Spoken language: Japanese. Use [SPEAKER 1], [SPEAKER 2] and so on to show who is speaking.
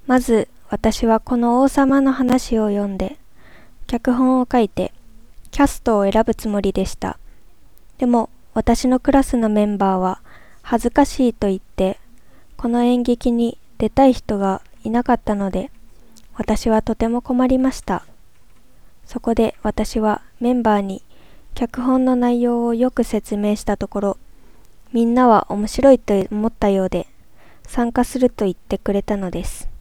[SPEAKER 1] まず、私はこの王様の話を読んで、脚本を書いて、キャストを選ぶつもりでした。でも、私のクラスのメンバーは、恥ずかしいと言って、この演劇に出たい人がいなかったので、私はとても困りました。そこで私はメンバーに脚本の内容をよく説明したところ、みんなは面白いと思ったようで、参加すると言ってくれたのです。